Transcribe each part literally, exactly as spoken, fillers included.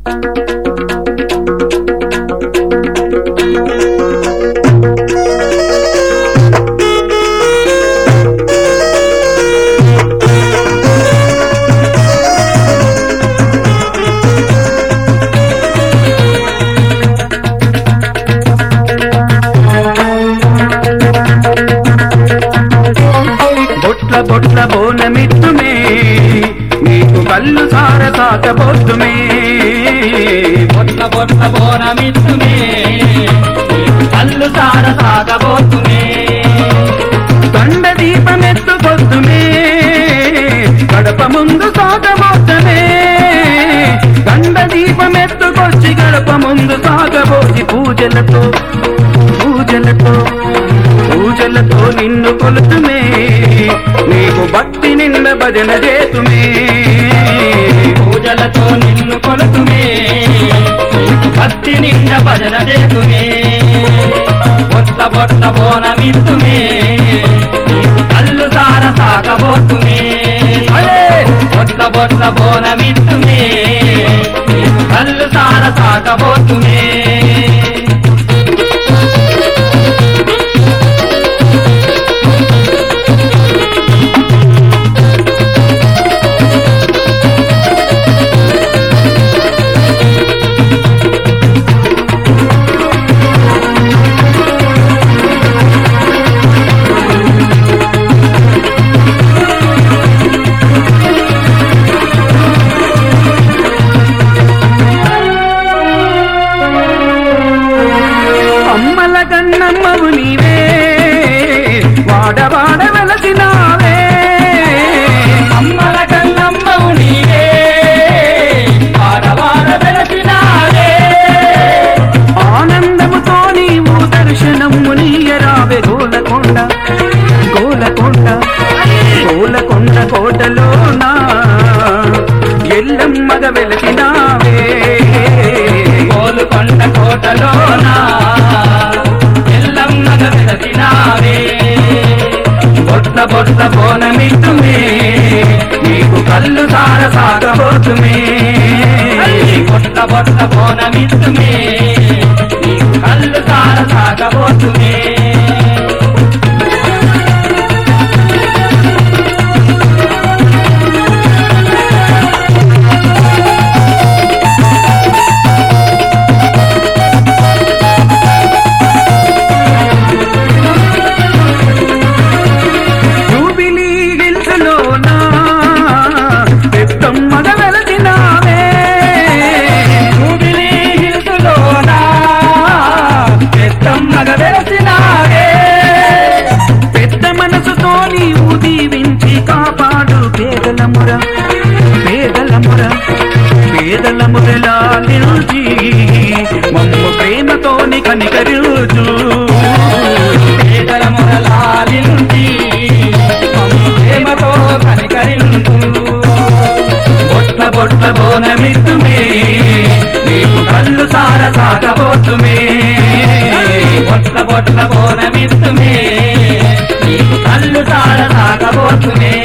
బొట్ల బోనమిత్తుమే నీకు కళ్ళు సార సాకబోతుమే బొట్ల బొట్ల బోనమిత్తుమే నీకు కళ్ళు సార సాకబోతుమే గండ దీపమెత్తుకొద్దుమే గడప ముందు సాగబోతమే గండ దీపమెత్తుకొచ్చి గడప ముందు సాగబోసి పూజలతో పూజలతో పూజలతో నిన్ను కొలుతుమే నీకు భక్తి నింద భజన చేతుమే పూజలతో నిన్ను కొలుతుమే నీకు భక్తి నింద భజన చేతుమే బొట్ల బొట్ల బోనమిత్తుమే నీకు కళ్ళు సార సాకబోతుమే బొట్ల బొట్ల బోనమిత్తుమే నీకు కళ్ళు సార సాకబోతుమే కన్నమ్మవు నీవే వాడవాడ వెలసినావే అమ్మల కన్నమ్మవు నీవే వాడవాడ వెలసినావే ఆనందముతో నీవు దర్శనము నీయరావే గోలకొండ గోలకొండ గోలకొండ కోటలోనా ఎల్లమ్మగ వెలసినావే గోలుకొండ కోటలోనా బొట్ల బొట్ల బోనమిత్తుమే నీకు కళ్ళు సార సాగబోతుమే బొట్ల బొట్ల బోనమిత్తుమే నీకు కళ్ళు సార సాగబోతుమే పెద్ద మనసుతో నీవు దీవించి కాపాడు పేదలముర పేదలముర పేదలమురలా నిలిచి మమ్ము ప్రేమతోని కనికరుచు పేదలమురలా నిలిచి మమ్ము ప్రేమతో కనికరించు బొట్ల బొట్ల బోనమిత్తుమే నీకు కళ్ళు సార సాగబోతుమే బొట్ల బొట్ల బోనమిత్తుమే నీకు కళ్ళు సార సాగబోతుమే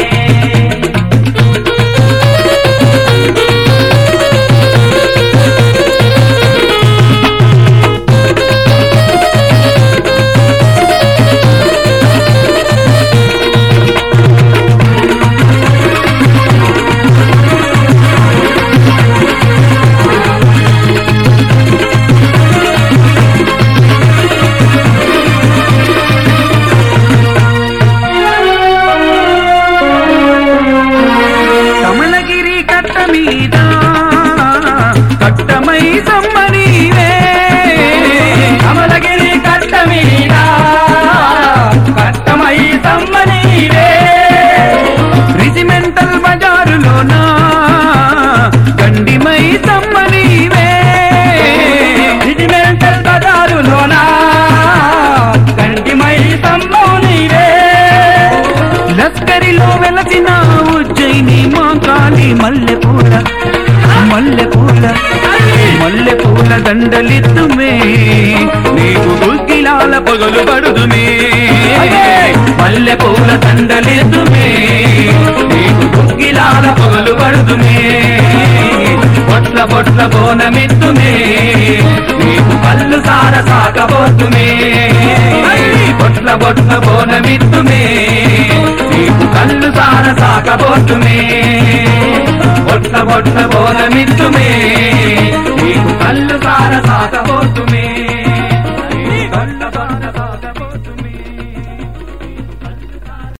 కట్టమై సమ్మనీవే కమలగిరి కట్ట మీద కట్టమై సమ్మనీవే రిజిమెంటల్ బజారులోనా గండిమై సమ్మనీవే రిజిమెంటల్ బజారులోనా గండిమై సమ్మనీవే లస్కరిలో వెలసిన ఉజ్జయిని మా కాళీ మల్లెపూల మల్లెపూల మల్లెపూల దండలిద్దుమే నీకు గుగ్గిలాల పగలు పడుదుమే మల్లెపూల దండలిద్దుమే నీకు గుగ్గిలాల పగలు పడుదుమే బొట్ల బొట్ల బొట్ల బోనమిత్తుమే నీకు కళ్ళు సార సాకబోతుమే బొట్ల బొట్ల బోనమిత్తుమే నీకు కళ్ళు సార సాకబోతుమే బొట్ల బొట్ల బోనమిత్తుమే